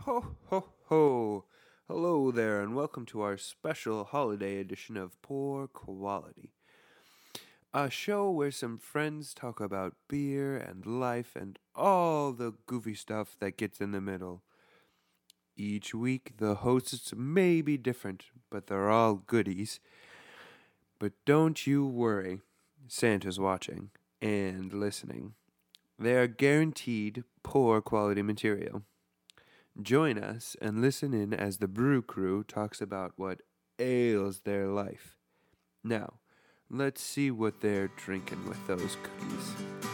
Ho, ho, ho. Hello there, and welcome to our special holiday edition of Poor Quality. A show where some friends talk about beer and life and all the goofy stuff that gets in the middle. Each week, the hosts may be different, but they're all goodies. But don't you worry, Santa's watching and listening. They are guaranteed poor quality material. Join us and listen in as the Brew Crew talks about what ails their life. Now, let's see what they're drinking with those cookies.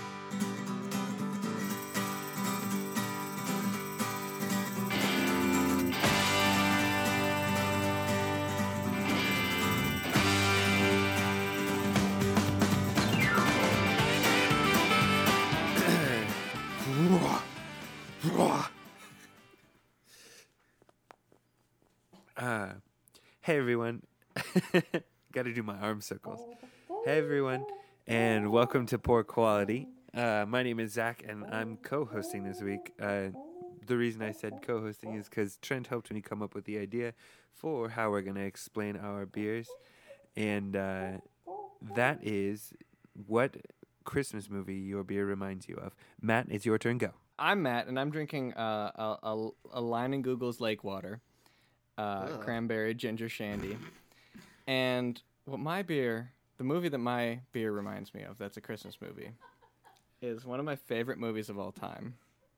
Hey everyone. Gotta do my arm circles. Hey everyone, and welcome to Poor Quality. My name is Zach, and I'm co-hosting this week. The reason I said co-hosting is because Trent helped me come up with the idea for how we're going to explain our beers. And that is what Christmas movie your beer reminds you of. Matt, it's your turn. Go. I'm Matt, and I'm drinking a line in Google's Lake Water, cranberry ginger shandy. And what the movie that my beer reminds me of, that's a Christmas movie, is one of my favorite movies of all time,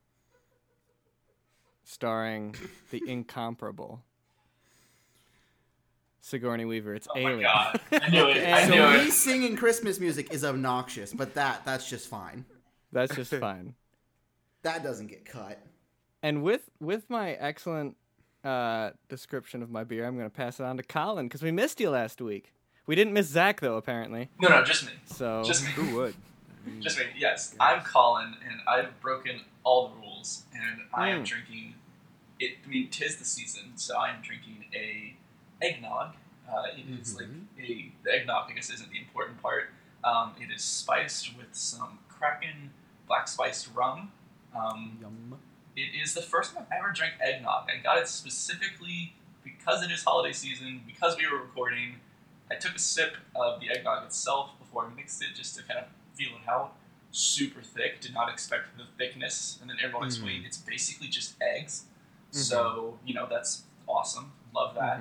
starring the incomparable Sigourney Weaver. It's Alien. Oh my god, I knew it. I knew So it. me singing Christmas music is obnoxious, but that's just fine. That's just fine. That doesn't get cut. And with my excellent description of my beer, I'm going to pass it on to Colin, because we missed you last week. We didn't miss Zach, though, apparently. No, just me. So Just me. Who would? Just me. Yes, I'm Colin, and I've broken all the rules, and I am drinking it. I mean, 'tis the season, so I am drinking a eggnog. It is like the eggnog, I guess, isn't the important part. It is spiced with some Kraken black spiced rum. Yum. It is the first time I've ever drank eggnog. I got it specifically because it is holiday season, because we were recording. I took a sip of the eggnog itself before I mixed it just to kind of feel it out. Super thick, did not expect the thickness. And then everyone explained it's basically just eggs. So, that's awesome. Love that.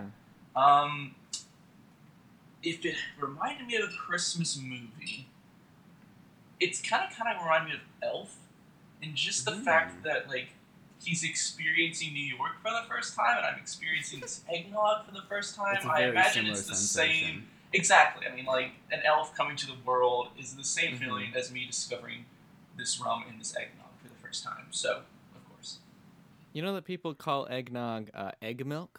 If it reminded me of a Christmas movie, it's kind of reminded me of Elf. And just the fact that, he's experiencing New York for the first time, and I'm experiencing this eggnog for the first time. It's a I very imagine similar it's the sensation. same. Exactly. I mean, an elf coming to the world is the same feeling as me discovering this rum and this eggnog for the first time. So, of course. you know that people call eggnog egg milk?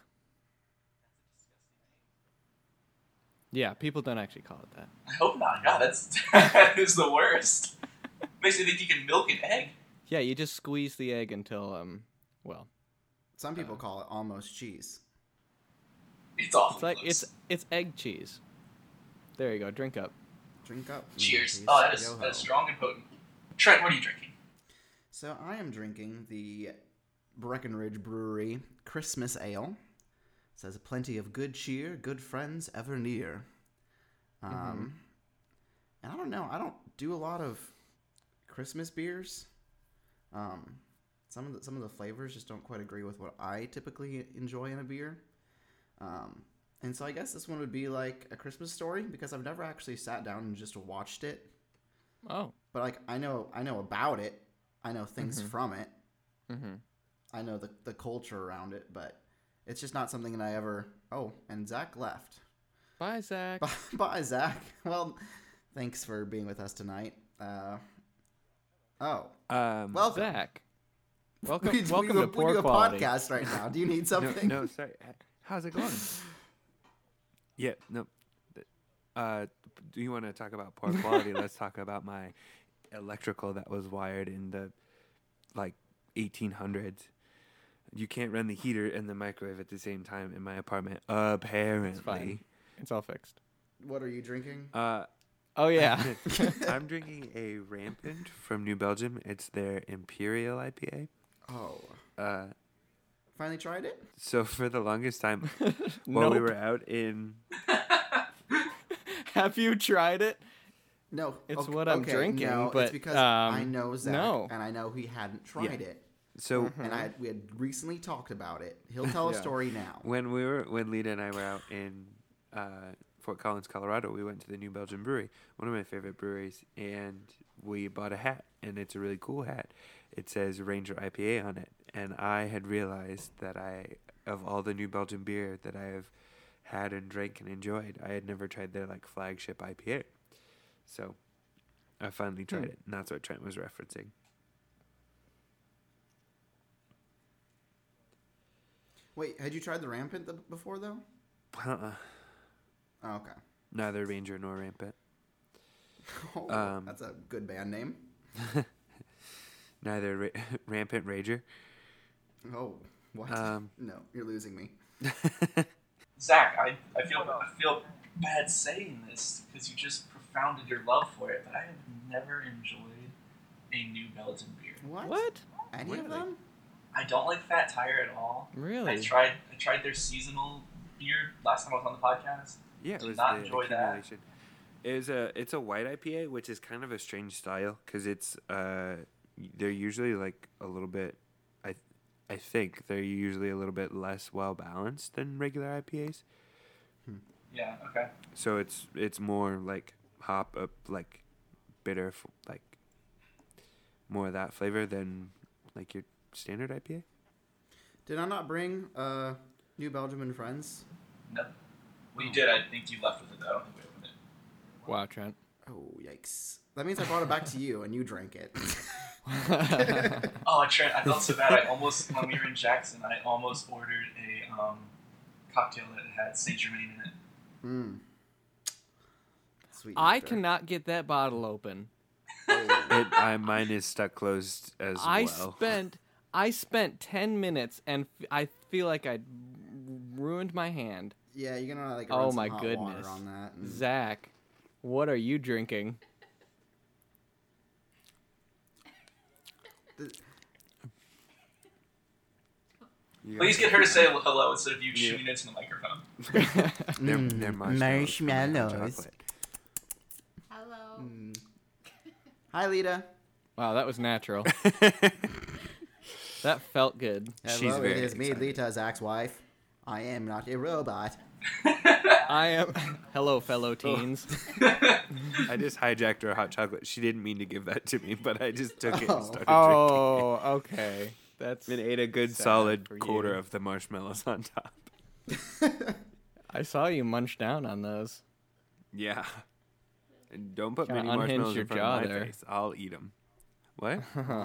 Yeah, people don't actually call it that. I hope not. God, that is the worst. Makes me think you can milk an egg. Yeah, you just squeeze the egg until, Some people call it almost cheese. It's awful. it's like close. it's egg cheese. There you go. Drink up. Drink up. Cheers. Cheese. Oh, that is Yo-ho. strong and potent. Trent, what are you drinking? So I am drinking the Breckenridge Brewery Christmas Ale. It says plenty of good cheer, good friends ever near. And I don't know. I don't do a lot of Christmas beers. Some of the flavors just don't quite agree with what I typically enjoy in a beer. And so I guess this one would be like A Christmas Story, because I've never actually sat down and just watched it. Oh. But I know about it. I know things from it. Mm-hmm. I know the culture around it, but it's just not something that I ever. Oh, and Zach left. Bye, Zach. Bye, Zach. Well, thanks for being with us tonight. Welcome. Zach. Welcome We to Poor do a Quality. podcast right now. Do you need something? No, sorry. How's it going? Yeah, no. Do you want to talk about poor quality? Let's talk about my electrical that was wired in the 1800s. You can't run the heater and the microwave at the same time in my apartment. Apparently, It's fine. It's all fixed. What are you drinking? Oh, yeah. I'm drinking a Rampant from New Belgium. It's their Imperial IPA. Oh. finally tried it? So for the longest time, while we Nope. were out in, Have you tried it? No, It's what I'm drinking, No, but, it's because I know no. Zach, and I know he hadn't tried it, so and we had recently talked about it. He'll tell a Yeah. story now. when Lita and I were out in Fort Collins, Colorado, we went to the New Belgium Brewery, one of my favorite breweries, and we bought a hat, and it's a really cool hat. It says Ranger IPA on it, and I had realized that of all the New Belgium beer that I have had and drank and enjoyed, I had never tried their like flagship IPA. So I finally tried it, and that's what Trent was referencing. Wait, had you tried the Rampant before though? Uh-uh. Oh, okay. Neither Ranger nor Rampant. Oh, that's a good band name. Neither Rampant Rager. Oh, what? No, you're losing me. Zach, I feel bad saying this because you just profounded your love for it, but I have never enjoyed a New Belgian beer. What? Any Really? of them? I don't like Fat Tire at all. Really? I tried their seasonal beer last time I was on the podcast. Yeah, it Did was not the enjoy that. accumulation. It's a white IPA, which is kind of a strange style because it's they're usually like a little bit. I think they're usually a little bit less well balanced than regular IPAs. Yeah. Okay. So it's more like hop up, like bitter, like more of that flavor than like your standard IPA. Did I not bring New Belgium and Friends? No. Well, you did. I think you left with it. Though. I don't think we opened it. Wow, Trent. Oh, yikes. That means I brought it back to you and you drank it. Oh, Trent, I felt so bad. I almost, when we were in Jackson, I almost ordered a cocktail that had Saint Germain in it. Hmm. Sweet. I nectar. cannot get that bottle open. Mine is stuck closed as well. I spent 10 minutes and I feel like I ruined my hand. Yeah, you're gonna like. Oh run some my hot goodness. Water on that. And... Zach, what are you drinking? Please get her to say hello instead of you shooting into the microphone. They're marshmallows. Chocolate. Hello. Hi, Lita. Wow, that was natural. That felt good. Hello, very it is me, excited. Lita, Zach's wife. I am not a robot. I am. Hello, fellow teens. I just hijacked her hot chocolate. She didn't mean to give that to me, but I just took it Oh. and started Oh, okay. That's. drinking. And ate a good Sad solid for quarter you. of the marshmallows on top. I saw you munch down on those. Yeah. And don't put Kinda many marshmallows unhinged your in front jaw of my there. face. I'll eat them. What?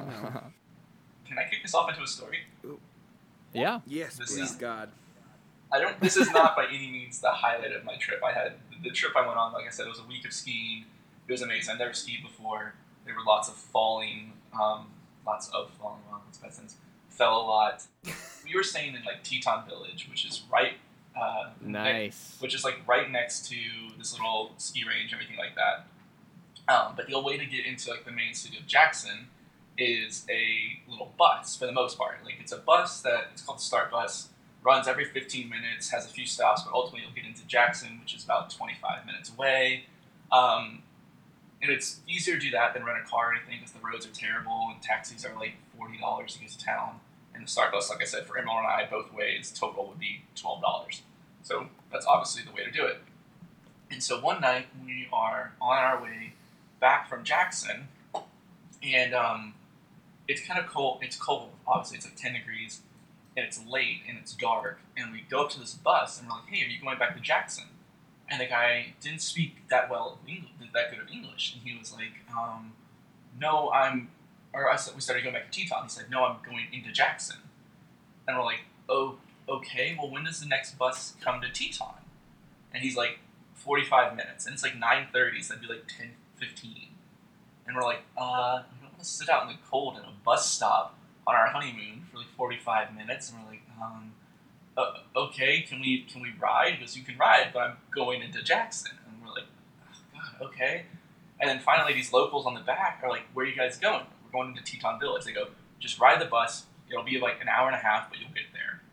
Can I kick this off into a story? Yeah. Yes, This please, is- God. I don't. This is not by any means the highlight of my trip. I had the trip I went on. Like I said, it was a week of skiing. It was amazing. I've never skied before. There were lots of falling. Well, that's a bad sentence. Fell a lot. We were staying in like Teton Village, which is right. Nice. Which is like right next to this little ski range, everything like that. But the way to get into like the main city of Jackson is a little bus for the most part. Like it's a bus that it's called the Start Bus. Runs every 15 minutes, has a few stops, but ultimately you'll get into Jackson, which is about 25 minutes away. And it's easier to do that than rent a car or anything because the roads are terrible and taxis are like $40 to get to town. And the Start Bus, like I said, for Emerald and I, both ways, total would be $12. So that's obviously the way to do it. And so one night we are on our way back from Jackson, and it's kind of cold. It's cold, obviously. It's like 10 degrees. And it's late and it's dark, and we go up to this bus and we're like, "Hey, are you going back to Jackson?" And the guy didn't speak that well of English, that good of English, and he was like, "No, I'm." Or we started going back to Teton. He said, "No, I'm going into Jackson." And we're like, "Oh, okay. Well, when does the next bus come to Teton?" And he's like, 45 minutes, and it's like 9:30, so that'd be like 10:15. And we're like, "We don't want to sit out in the cold in a bus stop on our honeymoon for like 45 minutes," and we're like, "Okay, can we ride?" He goes, "You can ride, but I'm going into Jackson." And we're like, "Oh, God, okay." And then finally, these locals on the back are like, "Where are you guys going?" "We're going into Teton Village." They go, "Just ride the bus. It'll be like an hour and a half, but you'll get there."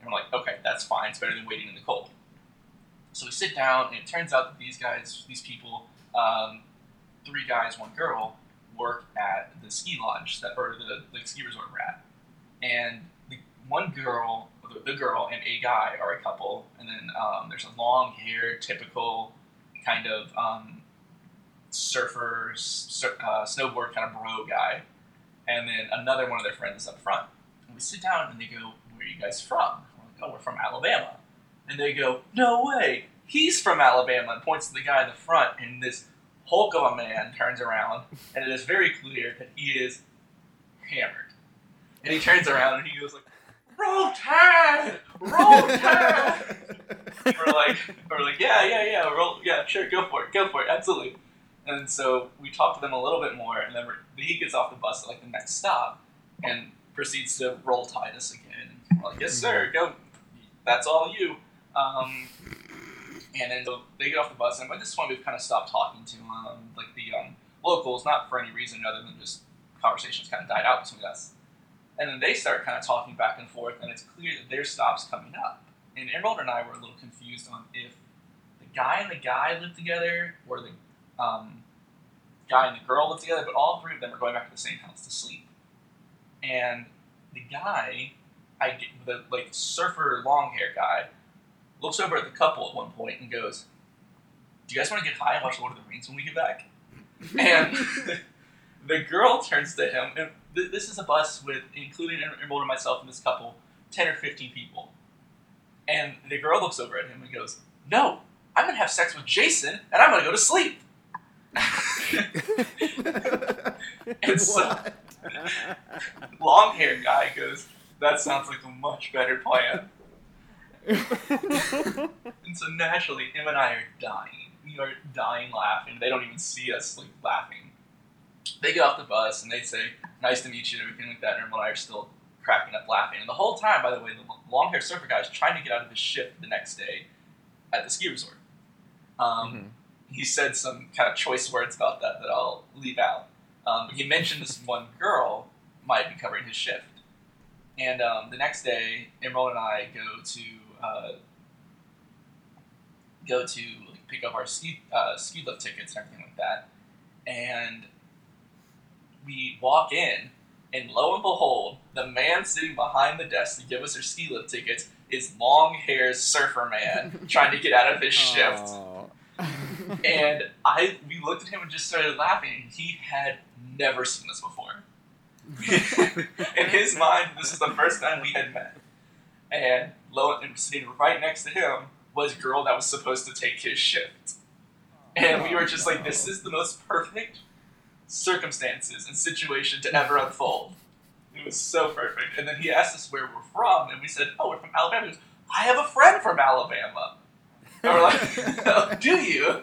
And we're like, okay, that's fine. It's better than waiting in the cold. So we sit down, and it turns out that these people, 3 guys, 1 girl, work at the ski lodge or the ski resort we're at. And the girl and a guy are a couple, and then there's a long-haired, typical kind of surfer, snowboard kind of bro guy, and then another one of their friends up front. And we sit down, and they go, "Where are you guys from?" We're like, "Oh, we're from Alabama." And they go, "No way, he's from Alabama," and points to the guy in the front, and this hulk of a man turns around, and it is very clear that he is hammered. And he turns around, and he goes like, "Roll Tide! Roll Tide!" we're like, yeah, roll, yeah, sure, go for it, absolutely. And so we talk to them a little bit more, and then he gets off the bus at like the next stop, and proceeds to roll tide us again. We're like, "Yes, sir, go. That's all you." And then they get off the bus, and by this point we've kind of stopped talking to like the locals, not for any reason other than just conversations kind of died out between us. And then they start kind of talking back and forth, and it's clear that their stop's coming up. And Emerald and I were a little confused on if the guy and the guy lived together, or the guy and the girl lived together, but all 3 of them are going back to the same house to sleep. And the guy, the like surfer long hair guy, looks over at the couple at one point and goes, "Do you guys want to get high and watch Lord of the Rings when we get back?" And the girl turns to him, and this is a bus with, including Emerald and myself and this couple, 10 or 15 people. And the girl looks over at him and goes, "No, I'm going to have sex with Jason, and I'm going to go to sleep." And so, long-haired guy goes, "That sounds like a much better plan." And so naturally, him and I are dying. We are dying laughing. They don't even see us like laughing. They get off the bus and they say, "Nice to meet you," and everything like that, and Emerald and I are still cracking up laughing. And the whole time, by the way, the long-haired surfer guy is trying to get out of his shift the next day at the ski resort. He said some kind of choice words about that I'll leave out. He mentioned this one girl might be covering his shift. And the next day, Emerald and I go to like, pick up our ski lift tickets and everything like that. And we walk in, and lo and behold, the man sitting behind the desk to give us our ski lift tickets is long-haired surfer man trying to get out of his shift. And we looked at him and just started laughing. He had never seen us before. In his mind, this is the first time we had met. And sitting right next to him was a girl that was supposed to take his shift. And we were just like, this is the most perfect circumstances and situation to ever unfold. It was so perfect. And then he asked us where we're from, and we said, "Oh, we're from Alabama." He goes, "I have a friend from Alabama." And we're like, "Oh, do you?"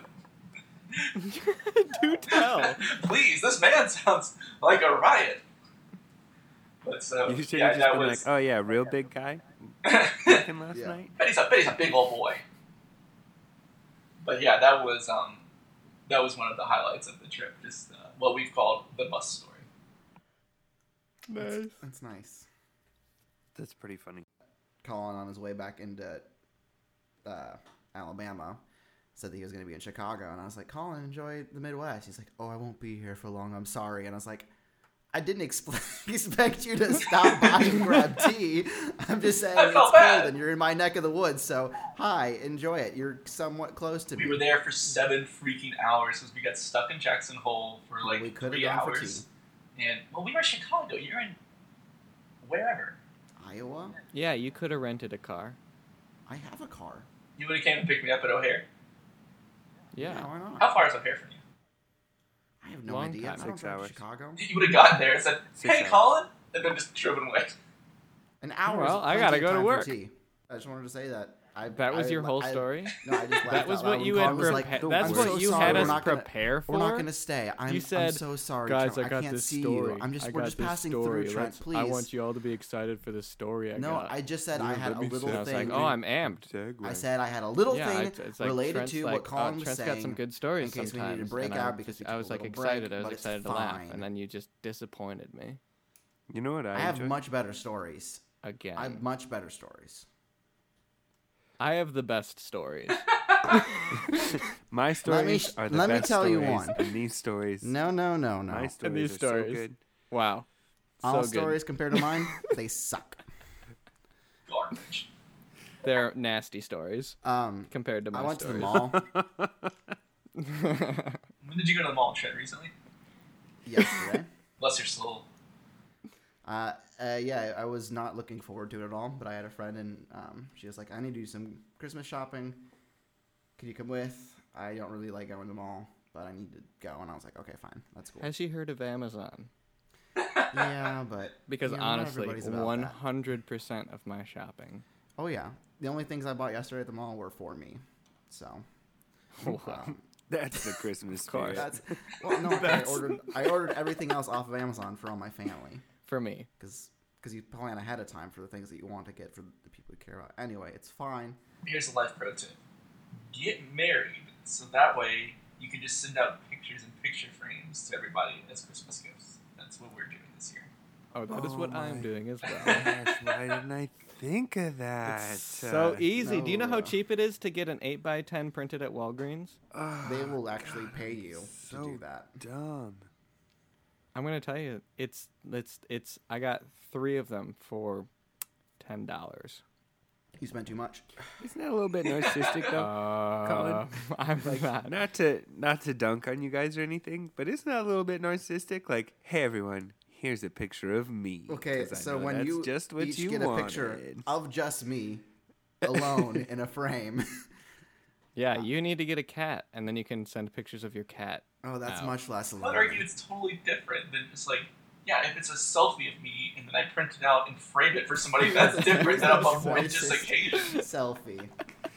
Do tell. Please, this man sounds like a riot. But so, You should yeah, have just that been was. like, "Oh yeah, real big guy working last Yeah. night." Bet he's a big old boy. But yeah, that was one of the highlights of the trip. Just what we've called the bus story. Nice. That's nice. That's pretty funny. Colin, on his way back into Alabama, said that he was going to be in Chicago. And I was like, "Colin, enjoy the Midwest." He's like, "Oh, I won't be here for long. I'm sorry." And I was like, "I didn't expect you to stop by and grab tea. I'm just saying it's felt cold bad. and you're in my neck of the woods. So, hi, enjoy it. You're somewhat close to me." We were there for 7 freaking hours because we got stuck in Jackson Hole for like we could have 3 gone for hours. tea. And well, we were in Chicago. You're in wherever. Iowa? Yeah, you could have rented a car. I have a car. You would have came and picked me up at O'Hare. Yeah. Why not? How far is O'Hare from you? I have no Long idea. time. I don't 6 drive to hours. Chicago. You would have gotten there and said, 6 "Hey, hours. Colin," and then just driven away. An hour. Well, is I plenty gotta of go to time for work. tea. I just wanted to say that. That was your whole story? No, I just That laughed was out what loud when you had Colin was like, prepared. "Don't That's worry. what I'm so you sorry, had we're us not gonna- prepare for. We're not going to stay. I'm You said, so sorry, "Guys, Trent. I got can't this see story. you. I We're got just this passing story. through, Trent. Please." I want you all to be excited for the story I No, got." I just said Yeah, I had let a me little say I was thing. like, "Oh, I'm amped." Segue. I said I had a little Yeah, thing it's like related Trent's to like, what Colin was Trent's saying. got some good stories in case we needed to sometimes, break and out because we I took was a like little excited. break, I was but it's excited to laugh, fine. and then you just disappointed me You know what I I have enjoy? much better stories. again. I have much better stories. I have the best stories. My stories are the let me best tell you stories, one. and these stories. No. My stories these are stories. so good. Wow. All So good. stories compared to mine, they suck. Garbage. They're nasty stories compared to my I went to the stories. mall When did you go to the mall, Trent, recently? yesterday. Bless your soul. Yeah, I was not looking forward to it at all, but I had a friend, and she was like, I need to do some Christmas shopping. Can you come with? I don't really like going to the mall, but I need to go. And I was like, okay, fine. That's cool. Has she heard of Amazon? Yeah, but... Because you know, not honestly, everybody's about that. 100% of my shopping. Oh, yeah. The only things I bought yesterday at the mall were for me. So... Wow. That's the Christmas course. spirit. Well, no, I ordered everything else off of Amazon for all my family. For me. Because you plan ahead of time for the things that you want to get for the people you care about. Anyway, it's fine. Here's a life pro tip. Get married, so that way you can just send out pictures and picture frames to everybody as Christmas gifts. That's what we're doing this year. Oh, that is Oh what I'm my doing as well. Gosh, why didn't I think of that? So easy. Do you know how no. cheap it is to get an 8x10 printed at Walgreens? They will actually pay you to so do that. dumb. I'm gonna tell you, it's. I got 3 of them for $10. You spent too much. Isn't that a little bit narcissistic though? Colin? I'm not. Not to dunk on you guys or anything, but isn't that a little bit narcissistic? Like, hey everyone, here's a picture of me. Okay, 'cause I so know when that's you just what each you get a picture wanted. of just me alone in a frame. Yeah, you need to get a cat, and then you can send pictures of your cat. Oh, that's Out. much less I would alone. argue it's totally different than just like, yeah, if it's a selfie of me and then I print it out and frame it for somebody, that's different than a momentous Racist occasion. selfie.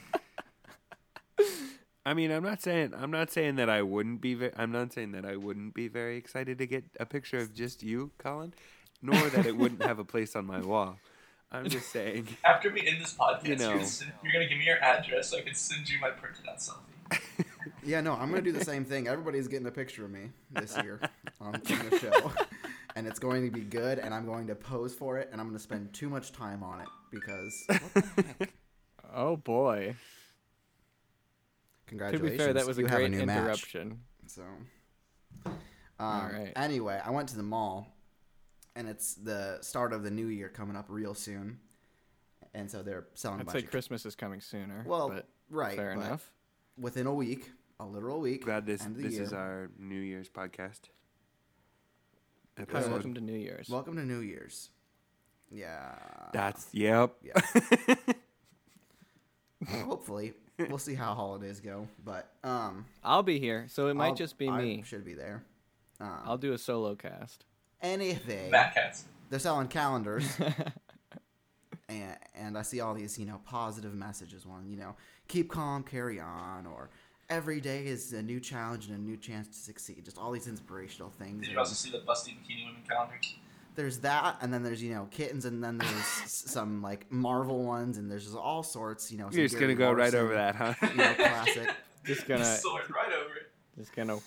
I mean, I'm not saying that I wouldn't be. I'm not saying that I wouldn't be very excited to get a picture of just you, Colin, nor that it wouldn't have a place on my wall. I'm just saying. After we end this podcast, You know. you're gonna give me your address so I can send you my printed out selfie. Yeah, no, I'm going to do the same thing. Everybody's getting a picture of me this year on the show. And it's going to be good, and I'm going to pose for it, and I'm going to spend too much time on it because, what the heck? Oh boy. To Congratulations. be fair, that was a you have great new match. interruption. So, All right. Anyway, I went to the mall, and it's the start of the new year coming up real soon, and so they're selling. I'd a say bunch of Christmas is coming sooner. Well, but right, fair but enough. within a week, a literal week. Glad this end of the is year. our New Year's podcast. Hi, Episode. welcome to New Year's. Welcome to New Year's. Yeah. Yep. Yeah. Hopefully, we'll see how holidays go, but I'll be here, so it might I'll- just be I me. should be there. I'll do a solo cast. Anything. Bat cats. They're selling calendars, and I see all these, positive messages. One, keep calm, carry on, or every day is a new challenge and a new chance to succeed. Just all these inspirational things. Did you also see the Busty Bikini Women calendar? There's that, and then there's kittens, and then there's some like Marvel ones, and there's just all sorts. Some You're just Gary gonna go right Larson, over that, huh? Classic. Just gonna, Sword right over it. just gonna.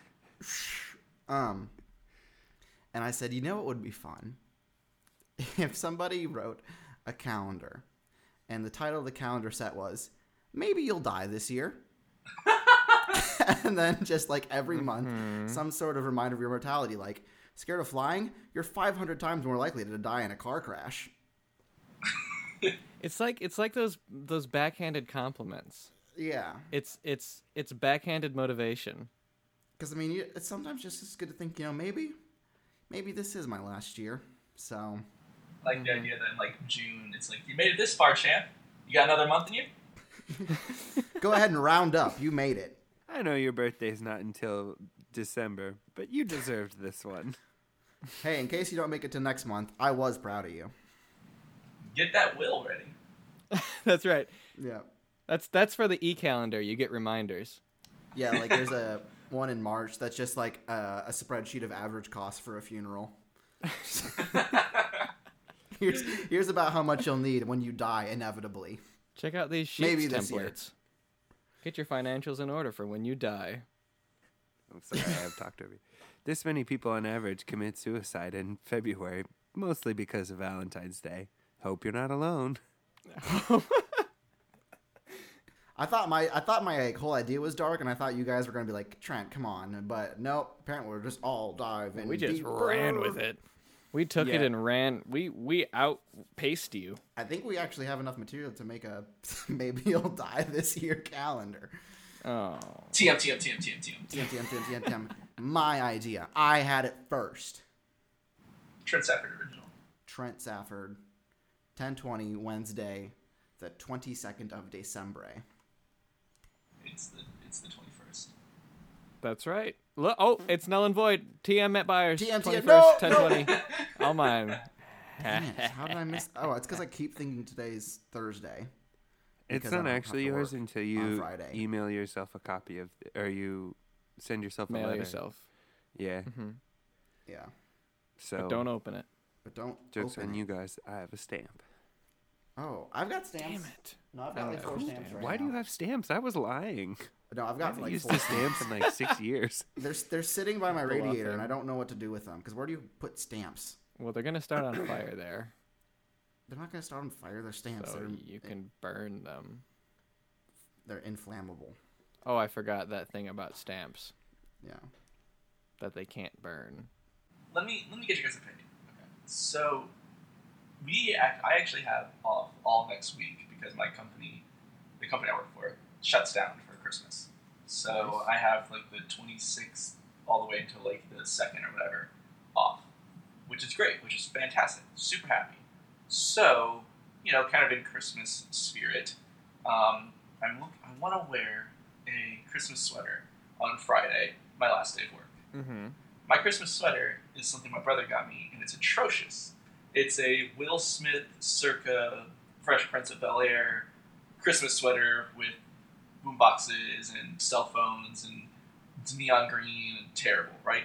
And I said, what would be fun if somebody wrote a calendar, and the title of the calendar set was "Maybe You'll Die This Year," and then just like every month, some sort of reminder of your mortality, like. Scared of flying? You're 500 times more likely to die in a car crash. It's like those backhanded compliments. Yeah. It's backhanded motivation. Because, it's sometimes just as good to think, maybe this is my last year. So. Like the idea that in like June, it's like, you made it this far, champ. You got another month in you? Go ahead and round up. You made it. I know your birthday's not until December, but you deserved this one. Hey, in case you don't make it to next month, I was proud of you. Get that will ready. That's right. Yeah. That's for the e-calendar. You get reminders. Yeah, like there's a one in March that's just like a spreadsheet of average costs for a funeral. Here's about how much you'll need when you die inevitably. Check out these sheets Maybe this year. templates. Get your financials in order for when you die. I'm sorry, I've talked over you. This many people on average commit suicide in February, mostly because of Valentine's Day. Hope you're not alone. I thought my like, whole idea was dark, and I thought you guys were gonna be like, Trent, come on, but nope. Apparently, we're just all diving. We just ran with it. We took it and ran. We outpaced you. I think we actually have enough material to make a maybe you'll die this year calendar. Oh. TM. My idea. I had it first. Trent Safford original. Trent Safford, 10/20 Wednesday, the 22nd of December. It's the 21st. That's right. Look, it's null and void. TM Met Byers. TM, 21st, no, 10/20. All mine. Damn it, how did I miss? Oh, it's because I keep thinking today's Thursday. It's Because I not don't actually have to yours work until on you Friday. email yourself a copy of, or you send yourself a Mail letter. yourself. Yeah. Mm-hmm. Yeah, So But don't open it. but don't jokes open on it. you guys. I have a stamp. Oh, I've got stamps. Damn it. No, I've got like Oh, 4 cool. stamps right Why do now. you have stamps? I was lying. No, I've I got haven't like used 4 the stamps in like 6 years. They're sitting by my The law radiator, and thing. I don't know what to do with them. Because where do you put stamps? Well, they're gonna start on fire there, They're not gonna start on fire. They're stamps. so you can burn them. They're inflammable. Oh, I forgot that thing about stamps Yeah. that they can't burn. Let me get you guys' opinion. Okay. So I actually have off all next week because my company, the company I work for, shuts down for Christmas. So I have like the 26th all the way until like the 2nd or whatever off, which is great, which is fantastic. Super happy. So, kind of in Christmas spirit, I want to wear a Christmas sweater on Friday, my last day of work. Mm-hmm. My Christmas sweater is something my brother got me, and it's atrocious. It's a Will Smith circa Fresh Prince of Bel-Air Christmas sweater with boomboxes and cell phones, and it's neon green and terrible, right?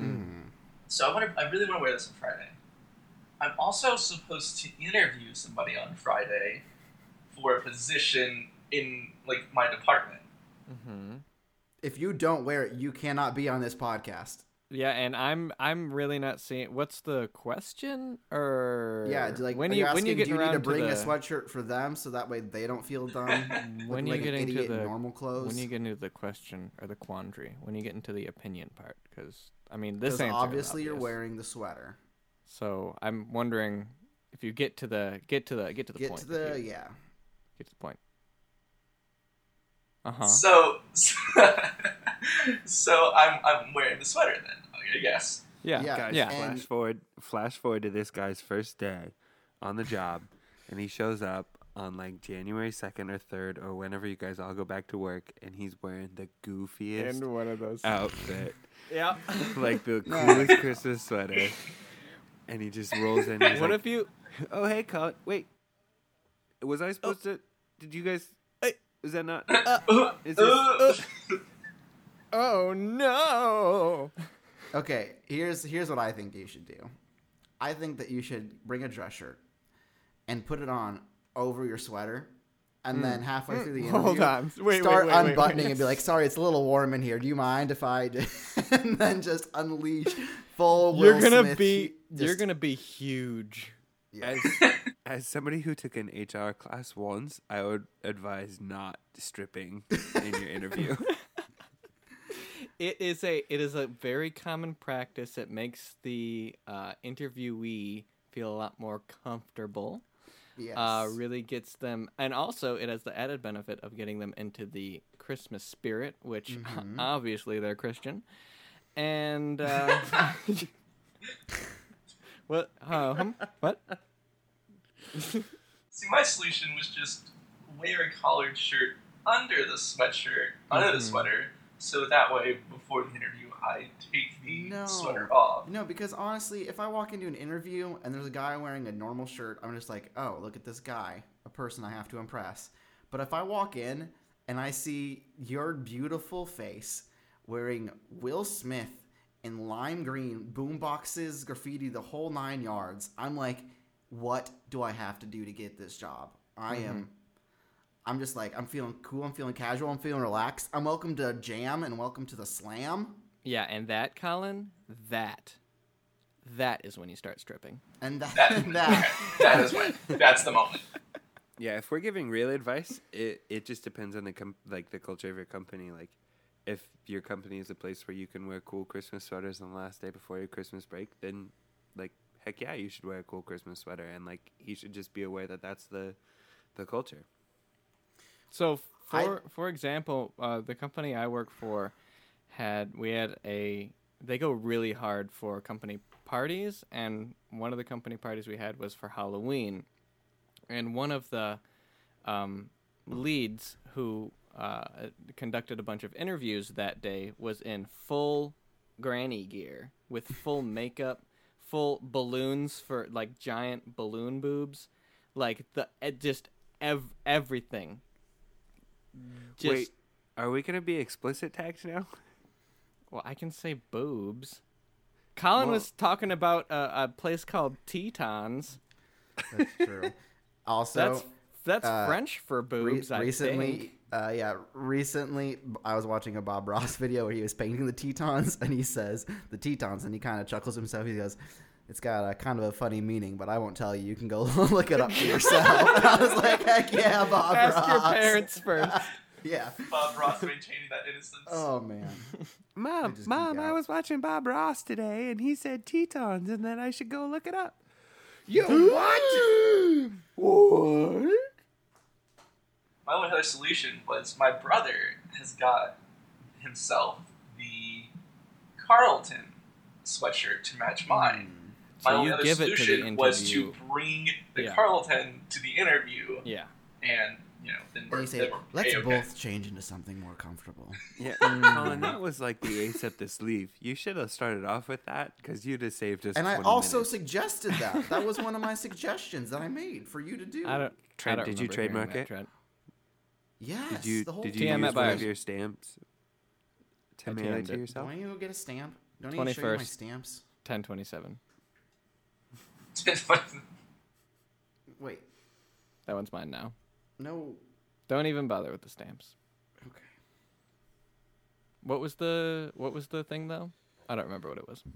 So I really want to wear this on Friday. I'm also supposed to interview somebody on Friday for a position in like my department. Mm-hmm. If you don't wear it, you cannot be on this podcast. Yeah, and I'm really not seeing. What's the question? Or Yeah, like when are you asking, when you do get you need around to bring the, a sweatshirt for them so that way they don't feel dumb? when looking you like get an into idiot in the normal clothes. when you get into the question or the quandary, when you get into the opinion part, because I mean this Because answer is obviously you're obvious. wearing the sweater. So I'm wondering if you get to the point. Get to the Get to the point. Uh-huh. So I'm wearing the sweater then, I guess. Yeah. Yeah. Guys, Yeah. And- flash forward to this guy's first day on the job, and he shows up on like January 2nd or 3rd or whenever you guys all go back to work, and he's wearing the goofiest And one of those. outfit, Yeah. like the coolest Christmas sweater, and he just rolls in. And he's What like, if you? Oh, hey, Colin. Wait, was I supposed to? Did you guys? Hey. Is that not? Is this? Oh no! Okay, here's what I think you should do. I think that you should bring a dress shirt and put it on over your sweater, and then halfway through the interview, Hold on. start Wait. unbuttoning and be like, "Sorry, it's a little warm in here. Do you mind if I?" And then just unleash full. You're Will gonna Smith be. just- You're gonna be huge. Yeah. As somebody who took an HR class once, I would advise not stripping in your interview. It is a very common practice. It makes the interviewee feel a lot more comfortable. Yes. Really gets them, and also it has the added benefit of getting them into the Christmas spirit, which obviously they're Christian. And what? What? See, my solution was just wear a collared shirt under the sweatshirt, under the sweater, so that way before the interview I take the sweater off. No, because honestly, if I walk into an interview and there's a guy wearing a normal shirt, I'm just like, oh, look at this guy, a person I have to impress. But if I walk in and I see your beautiful face wearing Will Smith in lime green, boomboxes, graffiti, the whole 9 yards, I'm like, what do I have to do to get this job? I'm just like, I'm feeling cool, I'm feeling casual, I'm feeling relaxed. I'm welcome to Jam and welcome to the Slam. Yeah, and that, Colin, that is when you start stripping. And That is when. That's the moment. Yeah, if we're giving real advice, it just depends on the culture of your company. Like, if your company is a place where you can wear cool Christmas sweaters on the last day before your Christmas break, then, like, heck yeah, you should wear a cool Christmas sweater, and like, you should just be aware that that's the culture. So for example, the company I work for they go really hard for company parties, and one of the company parties we had was for Halloween, and one of the leads who conducted a bunch of interviews that day was in full granny gear with full makeup, full balloons for like giant balloon boobs, like everything. Wait, are we gonna be explicit tagged now? Well, I can say boobs. Colin was talking about a place called Tetons. That's true. Also, That's French for boobs, recently, I think. recently I was watching a Bob Ross video where he was painting the Tetons, and he says the Tetons, and he kind of chuckles himself. He goes, "It's got a kind of a funny meaning, but I won't tell you. You can go look it up for yourself." And I was like, "Heck yeah, Bob Ross!" Ask your parents first. Yeah. Bob Ross maintaining that innocence. Oh man. Mom, just geek I out. was watching Bob Ross today, and he said Tetons, and then I should go look it up. You what? What? My only other solution was my brother has got himself the Carlton sweatshirt to match mine. So My only you other give it to the solution was to interview. bring the Yeah. Carlton to the interview, Yeah. and then And we're, you say, then we're let's A-okay. both change into something more comfortable. Yeah, Colin, that was like the ace up the sleeve. You should have started off with that, because you'd have saved us. And I 20 also minutes. suggested that. That was one of my suggestions that I made for you to do. Trent, I don't did you remember hearing trademark that, it? Trent. Yes. the whole Did TM you at use one Byers. of your stamps to I mail it TM'd to it. yourself? Why don't you go get a stamp? Don't I need to show you my 21st. stamps? 1027. Wait. That one's mine now. No. Don't even bother with the stamps. Okay. What was the thing though? I don't remember what it was.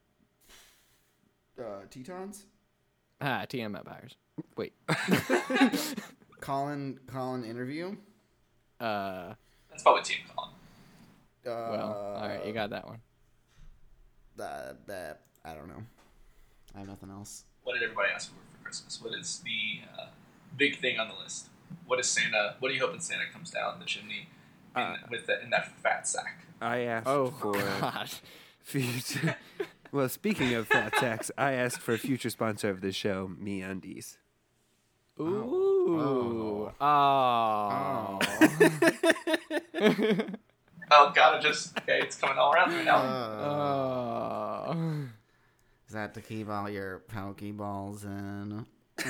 Tetons? TM at Byers. Wait. Colin interview? That's probably Team Colin. Well, all right, you got that one. I don't know. I have nothing else. What did everybody ask for Christmas? What is the big thing on the list? What is Santa? What are you hoping Santa comes down the chimney in that fat sack? I asked Oh for God. future. Well, speaking of fat sacks, I asked for a future sponsor of the show, MeUndies. Ooh. Oh. Oh God! It's coming all around me now. Oh. Is that to keep all your Pokeballs in?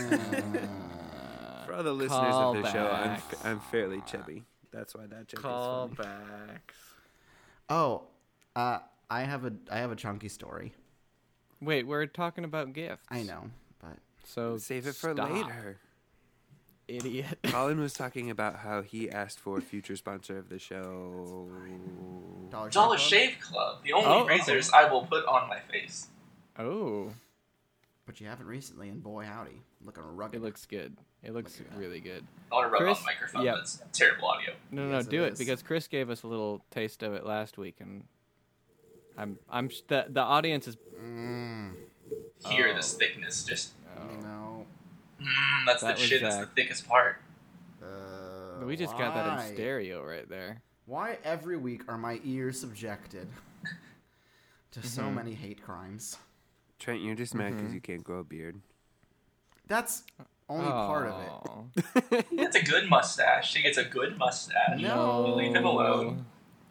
For all the listeners of the show, Callbacks. I'm fairly chubby. That's why that joke is funny. Callbacks. Oh, I have a chunky story. Wait, we're talking about gifts. I know, but So Save it for stop, later. idiot. Colin was talking about how he asked for a future sponsor of the show. Dollar Shave Club, the only Oh. razors I will put on my face. Oh, But you haven't recently, and boy howdy, looking rugged. it looks good. It looks really good. I want to rub it on Chris? the microphone, Yeah. but it's terrible audio. No, Yes, do it it is. because Chris gave us a little taste of it last week, and the audience is. Hear this thickness, just No. that's That the was shit. That's the Zach. thickest part. We just got that why? in stereo right there. Why every week are my ears subjected to so many hate crimes? Trent, you're just mad because you can't grow a beard. That's only part of it. it. He gets a good mustache. He gets a good mustache. No. You leave him alone.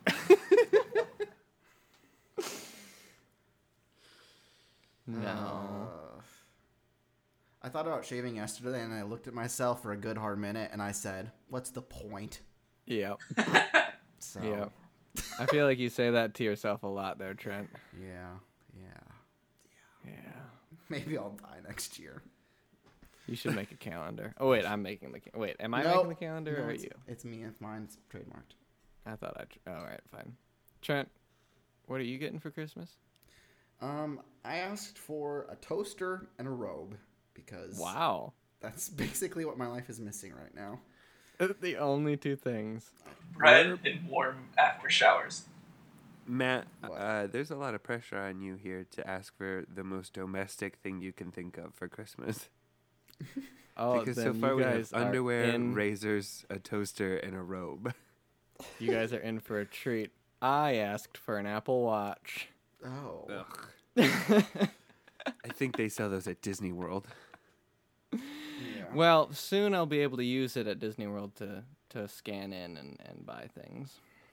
No. I thought about shaving yesterday, and I looked at myself for a good hard minute, and I said, "What's the point?" Yep. So, Yep. I feel like you say that to yourself a lot there, Trent. yeah. Yeah. Maybe I'll die next year. You should make a calendar. Oh wait, I'm making the. Wait, am I No. making the calendar No, or are it's, you? It's me. It's mine. It's trademarked. I thought I. All right, fine. Trent, what are you getting for Christmas? I asked for a toaster and a robe because Wow. That's basically what my life is missing right now. The only two things. Bread and warm after showers. Matt, What? there's a lot of pressure on you here to ask for the most domestic thing you can think of for Christmas. Oh, Because so then far you we have guys are underwear, in, razors, a toaster, and a robe. you guys are in for a treat. I asked for an Apple Watch. Oh. Ugh. I think they sell those at Disney World. Yeah. Well, soon I'll be able to use it at Disney World to scan in and buy things.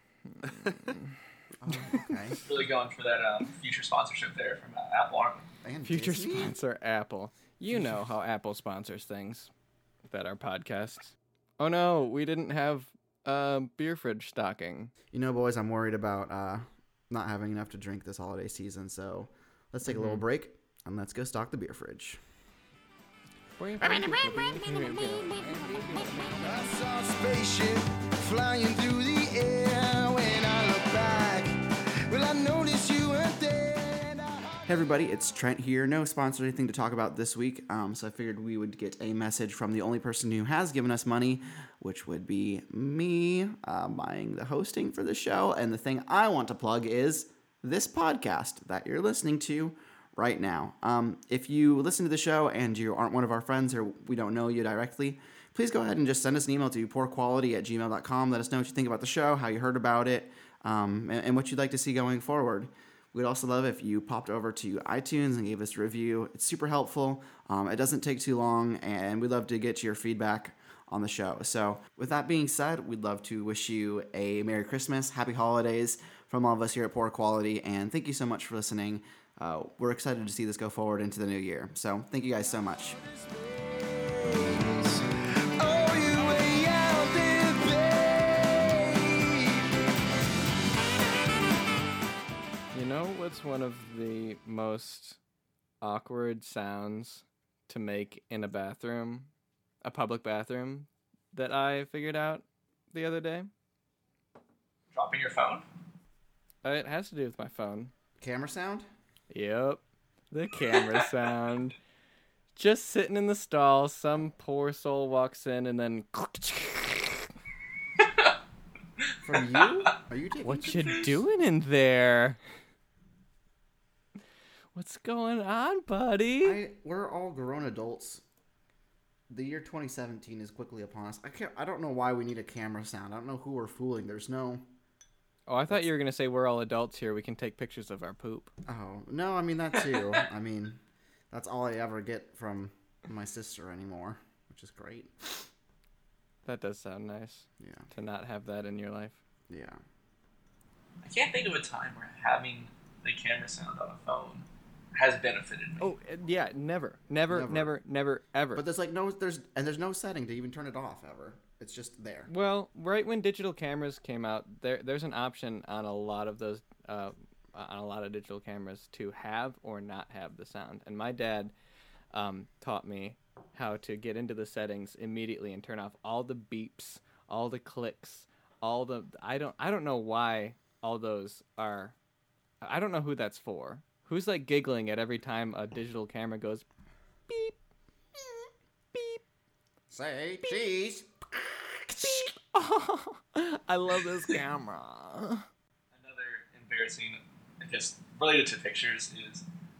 Oh, okay. Really going for that future sponsorship there from Apple, aren't we? And Future Disney? sponsor Apple. You know how Apple sponsors things that are podcasts. Oh no, we didn't have beer fridge stocking. You know, boys, I'm worried about not having enough to drink this holiday season, so let's take a little break and let's go stock the beer fridge. I saw a spaceship flying through the air. When I look back, well, I noticed you weren't there. Hey everybody, it's Trent here. No sponsored anything to talk about this week, so I figured we would get a message from the only person who has given us money, which would be me buying the hosting for the show. And the thing I want to plug is this podcast that you're listening to right now. If you listen to the show and you aren't one of our friends or we don't know you directly, please go ahead and just send us an email to poorquality@gmail.com. Let us know what you think about the show, how you heard about it, and what you'd like to see going forward. We'd also love if you popped over to iTunes and gave us a review. It's super helpful. It doesn't take too long, and we'd love to get your feedback on the show. So with that being said, we'd love to wish you a Merry Christmas, Happy Holidays from all of us here at Poor Quality, and thank you so much for listening. We're excited to see this go forward into the new year. So thank you guys so much. Oh, you way out there, babe. You know what's one of the most awkward sounds to make in a bathroom, a public bathroom, that I figured out the other day? Dropping your phone? It has to do with my phone. Camera sound? Yep. The camera sound. Just sitting in the stall, some poor soul walks in and then... From you? Are you taking What you pictures? doing in there? What's going on, buddy? We're all grown adults. The year 2017 is quickly upon us. I don't know why we need a camera sound. I don't know who we're fooling. There's no... Oh, I thought you were going to say we're all adults here. We can take pictures of our poop. Oh, no, I mean that too. I mean, that's all I ever get from my sister anymore, which is great. That does sound nice Yeah, to not have that in your life. yeah. I can't think of a time where having the camera sound on a phone has benefited me. Oh, yeah, never, ever. But there's no setting to even turn it off ever. It's just there. Well, right when digital cameras came out, there's an option on a lot of those, on a lot of digital cameras to have or not have the sound. And my dad taught me how to get into the settings immediately and turn off all the beeps, all the clicks, all the. I don't know why all those are. I don't know who that's for. Who's like giggling at every time a digital camera goes beep, beep. Say cheese. Oh, I love this camera. Another embarrassing, I guess, related to pictures is,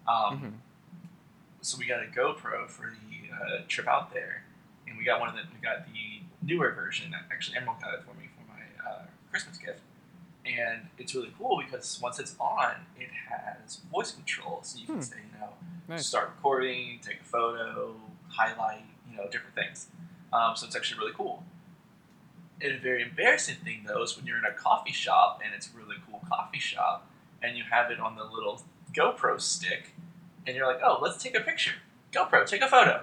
so we got a GoPro for the trip out there, and we got the newer version. Actually, Emerald got it for me for my Christmas gift, and it's really cool because once it's on, it has voice control, so you can say, Nice. start recording, take a photo, highlight, different things. So it's actually really cool. And a very embarrassing thing, though, is when you're in a coffee shop, and it's a really cool coffee shop, and you have it on the little GoPro stick, and you're like, oh, let's take a picture. GoPro, take a photo.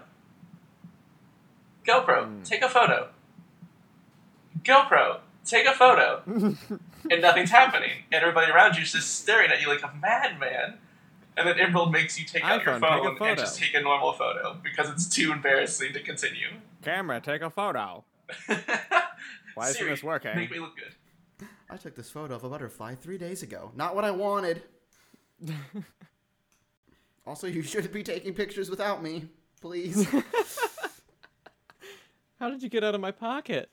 GoPro, take a photo. GoPro, take a photo. And nothing's happening. And everybody around you is just staring at you like a madman. And then Emerald makes you take out your iPhone, take a phone and photo. just take a normal photo because it's too embarrassing to continue. Camera, take a photo. Why isn't Siri, this working? Make me look good. I took this photo of a butterfly 3 days ago. Not what I wanted. Also, you shouldn't be taking pictures without me, please. How did you get out of my pocket?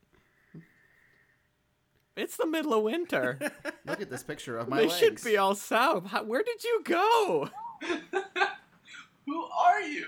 It's the middle of winter. Look at this picture of my They legs. should be all south. Where did you go? Who are you?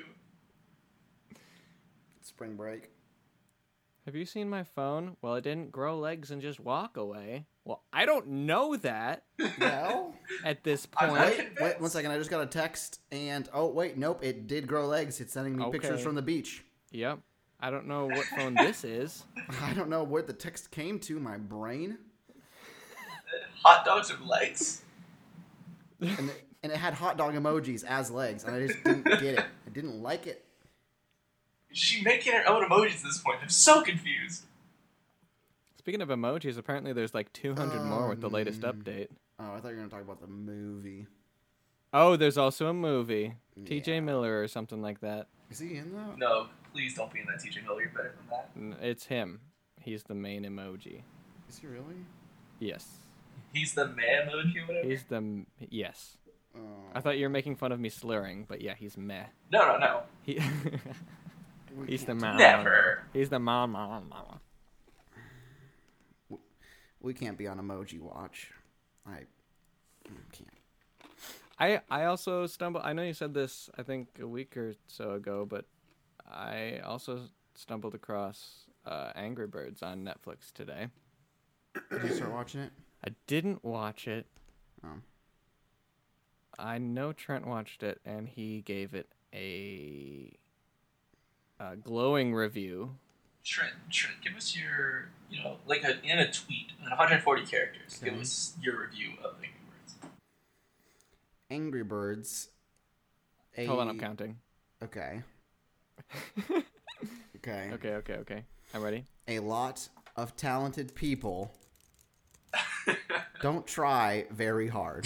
Spring break. Have you seen my phone? Well, it didn't grow legs and just walk away. Well, I don't know that Well, at this I'm point. not wait, convinced. 1 second. I just got a text, and oh wait, nope, it did grow legs. It's sending me pictures Okay. from the beach. Yep. I don't know what phone this is. I don't know where the text came to. My brain, Hot dogs with legs? and it had hot dog emojis as legs, and I just didn't get it. I didn't like it. Is she making her own emojis at this point? I'm so confused. Speaking of emojis, apparently there's like 200 more with the latest update. Oh, I thought you were gonna talk about the movie. Oh, there's also a movie. Yeah. TJ Miller or something like that. Is he in that? No, please don't be in that TJ Miller. You're better than that. It's him. He's the main emoji. Is he really? Yes. He's the man emoji or whatever. He's the... Yes. Oh. I thought you were making fun of me slurring, but yeah, he's meh. No. He... We He's the can't- mom. Never. He's the mom. We can't be on emoji watch. I can't. I also stumbled. I know you said this, I think, a week or so ago, but I also stumbled across Angry Birds on Netflix today. Did you start watching it? I didn't watch it. Oh. I know Trent watched it, and he gave it a glowing review. Trent, give us your, like in a tweet, in 140 characters, Okay. give us your review of Angry Birds. Angry Birds. Hold on, I'm counting. Okay. Okay. Okay. I'm ready. A lot of talented people don't try very hard.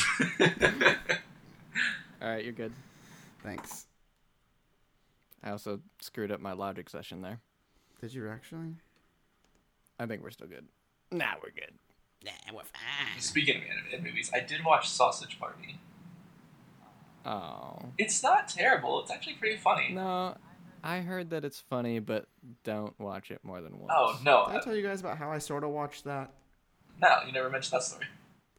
All right, you're good. Thanks. I also screwed up my logic session there. Did you actually? I think we're still good. Nah, we're good. Speaking of animated movies, I did watch Sausage Party. Oh. It's not terrible. It's actually pretty funny. No, I heard that it's funny, but don't watch it more than once. Oh, no. Did I tell you guys about how I sort of watched that? No, you never mentioned that story.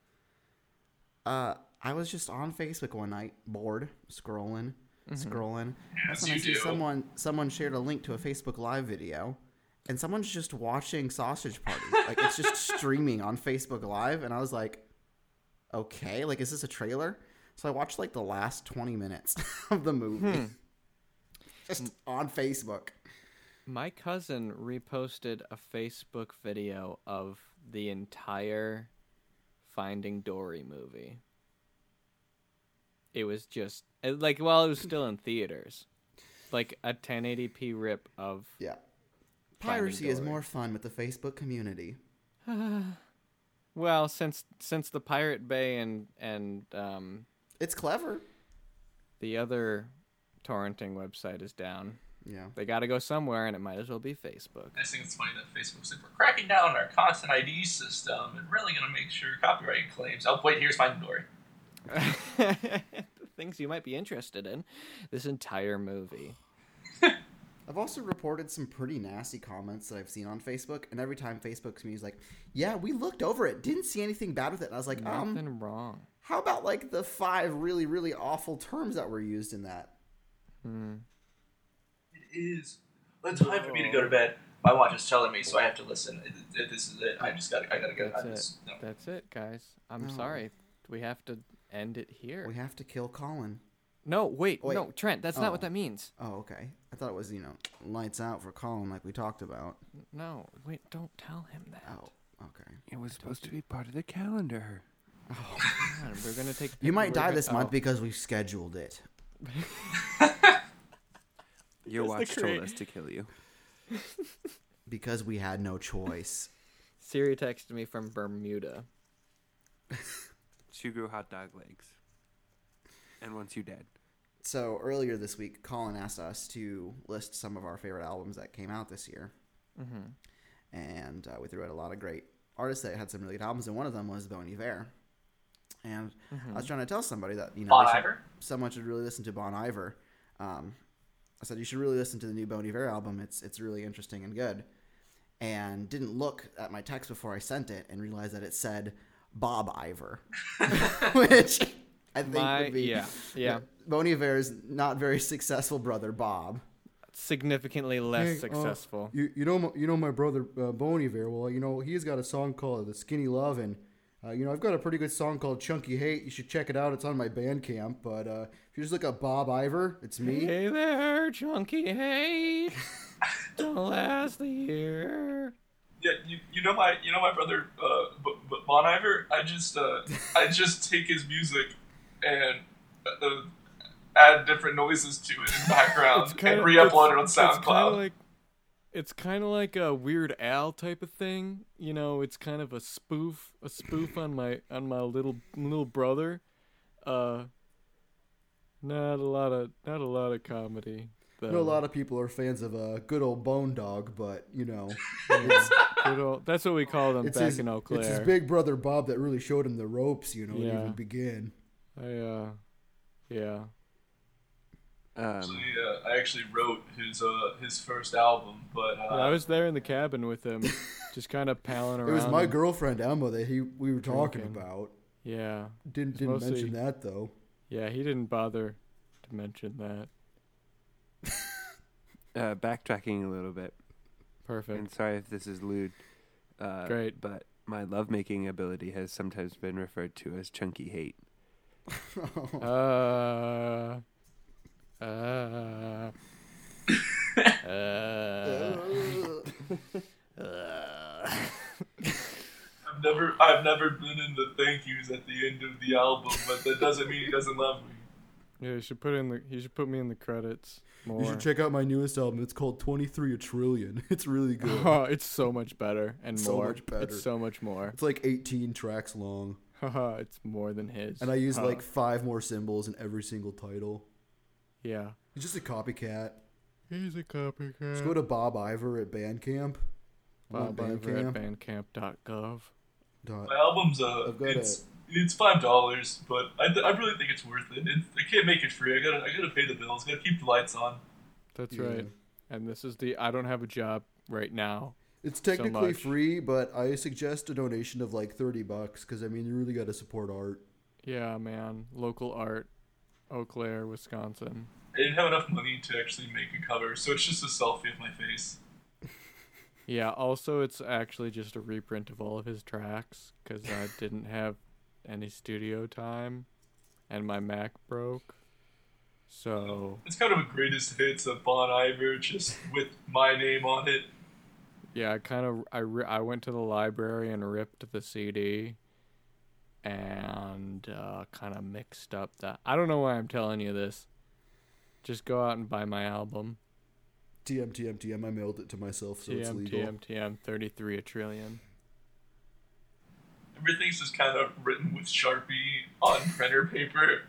I was just on Facebook one night, bored, scrolling. As That's when you I see do. someone shared a link to a Facebook Live video, and someone's just watching Sausage Party. Like, it's just streaming on Facebook Live, and I was like, okay, like, is this a trailer? So I watched, like, the last 20 minutes of the movie. Just on Facebook. My cousin reposted a Facebook video of the entire Finding Dory movie. It was just it was still in theaters, like a 1080p rip of. Yeah. Finding Piracy is Dory. more fun with the Facebook community. Well, since the Pirate Bay and It's clever. the other torrenting website is down, Yeah. they got to go somewhere, and it might as well be Facebook. I just think it's funny that Facebook's like, we're cracking down on our content ID system and really going to make sure copyright claims. Oh, wait, here's Finding Dory. Things you might be interested in. This entire movie. I've also reported some pretty nasty comments that I've seen on Facebook, and every time Facebook's community is like, yeah, we looked over it, didn't see anything bad with it. And I was like, Nothing wrong. how about like the 5 really, really awful terms that were used in that? It is. It's time for me to go to bed. My watch is telling me, so I have to listen. This is it. I gotta go. That's it, guys. I'm No. sorry. We have to end it here. We have to kill Colin. No, wait, Wait. no, Trent, that's Oh. not what that means. Oh, okay. I thought it was, lights out for Colin like we talked about. No, wait, don't tell him that. Oh, okay. It was supposed to be part of the calendar. God, we're gonna take. You might die we're this go- month oh. because we scheduled it. Your Because watch the told cra- us to kill you. Because we had no choice. Siri texted me from Bermuda. She grew hot dog legs. And once you dead. So earlier this week, Colin asked us to list some of our favorite albums that came out this year. And we threw out a lot of great artists that had some really good albums, and one of them was Bon Iver. And I was trying to tell somebody that Bon they should- Iver? someone should really listen to Bon Iver. I said, you should really listen to the new Bon Iver album. It's really interesting and good. And didn't look at my text before I sent it and realized that it said Bob Iver, which I think would be Bon Iver's not very successful brother, Bob. Significantly less successful. You know my brother Bon Iver. Well, he's got a song called "The Skinny Love," and I've got a pretty good song called "Chunky Hate." You should check it out. It's on my Bandcamp. But if you just look up Bob Iver, it's me. Hey there, Chunky Hate. Don't last the year. Yeah, you know my brother Bon Iver. I just take his music and add different noises to it in the background and re-upload it on SoundCloud. It's kind of like a Weird Al type of thing. It's kind of a spoof on my little brother. Not a lot of comedy. I know a lot of people are fans of good old Bone Dog, but that's what we call them back in Eau Claire. It's his big brother Bob that really showed him the ropes, to even begin. Yeah. I actually wrote his first album, but I was there in the cabin with him, just kind of palling around. It was my girlfriend Emma that we were talking about. Yeah, didn't mention that though. Yeah, he didn't bother to mention that. Backtracking a little bit. Perfect. And sorry if this is lewd. Great. But my lovemaking ability has sometimes been referred to as Chunky Hate. I've never been in the thank yous at the end of the album, but that doesn't mean he doesn't love me. Yeah, you should put me in the credits more. You should check out my newest album. It's called 23 A Trillion. It's really good. Oh, it's so much better and so more. Much better. It's so much more. It's like 18 tracks long. Haha, it's more than his. And I use like 5 more symbols in every single title. Yeah. He's just a copycat. He's a copycat. Just go to Bob Iver at Bandcamp. Bob Iver at bandcamp.gov. My album's it's $5, but I really think it's worth it. I can't make it free. I gotta pay the bills. Gotta keep the lights on. That's right. And this is I don't have a job right now. It's technically free, but I suggest a donation of like $30 because you really got to support art. Yeah, man, local art, Eau Claire, Wisconsin. I didn't have enough money to actually make a cover, so it's just a selfie of my face. Yeah, also it's actually just a reprint of all of his tracks because I didn't have any studio time and my Mac broke. So it's kind of a greatest hits of Bon Iver just with my name on it. Yeah, I went to the library and ripped the CD and kind of mixed up that. I don't know why I'm telling you this. Just go out and buy my album. TM, I mailed it to myself, so it's legal. TM, 33 A Trillion. Everything's just kind of written with Sharpie on printer paper.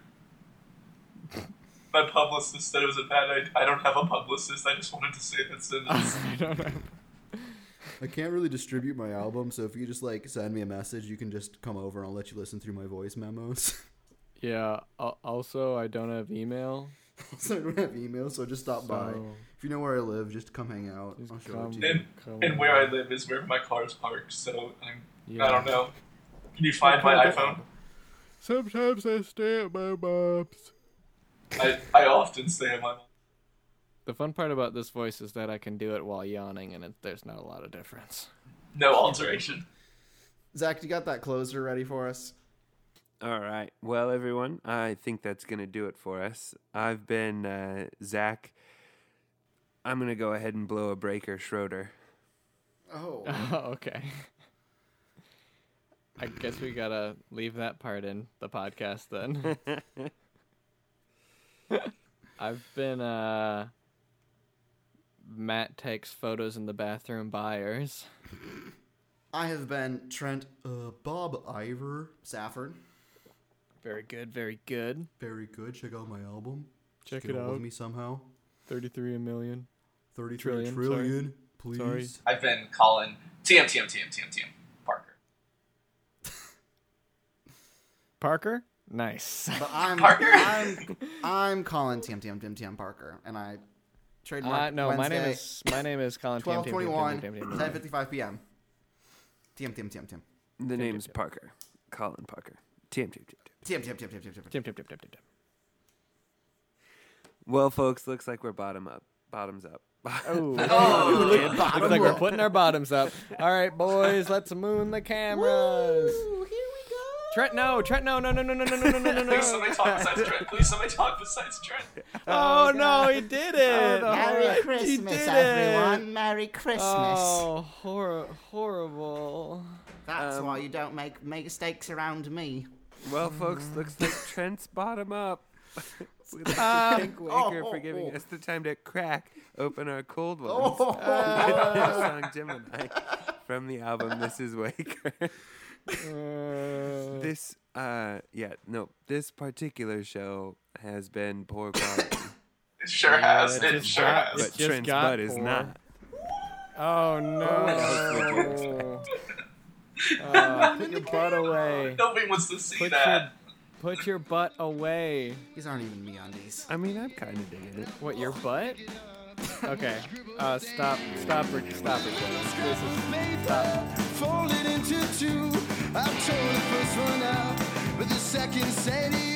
My publicist said it was a bad idea. I don't have a publicist. I just wanted to say that sentence. I don't know. I can't really distribute my album, so if you just send me a message, you can just come over and I'll let you listen through my voice memos. Yeah. Also, I don't have email. So I don't have email, so just stop by. If you know where I live, just come hang out. I'll show it to you. And where I live is where my car's parked, so I don't know. Can you find my iPhone? Sometimes I stay at my mom's. I often stay at my mom's. The fun part about this voice is that I can do it while yawning, and there's not a lot of difference. No alteration. Zach, you got that closer ready for us? All right. Well, everyone, I think that's going to do it for us. I've been Zach. I'm going to go ahead and blow a breaker, Schroeder. Oh. Okay. I guess we got to leave that part in the podcast then. I've been Matt takes photos in the bathroom buyers. I have been Trent Bob Iver Safford. Very good, very good. Very good. Check out my album. Check it it out. With me somehow. 33 a million. 33 trillion, please. Sorry. I've been Colin TM Parker. Parker? Nice. But I'm Parker? I'm Colin TM Parker, and I Trademark. No, my Wednesday, name is Colin. 12:21, 10:55 p.m. TM. The name's Parker. Colin Parker. TM. TM. Well, folks, looks like we're bottoms up. Oh, looks like we're putting our bottoms up. All right, boys, let's moon the cameras. Ooh, here we go. Trent, no. Please somebody talk besides Trent. Oh no, he did it. Merry He Christmas, did everyone. it. Merry Christmas. Oh, horrible. That's why you don't make mistakes around me. Well, folks, looks like Trent's bottom up. We'd like to thank Waker for giving us the time to crack open our cold ones. With their song Gemini from the album This Is Waker. This particular show has been poor quality. It sure has. it It just sure got- has. it But just Trent's got butt is poor. not. Oh no. Put your butt away. Nobody wants to see that. Put your butt away. These aren't even me undies. I mean, I'm kind of digging it. What, your butt? Okay. Stop recording. This is stop. Folded into two. I tore the first one out, but the second said he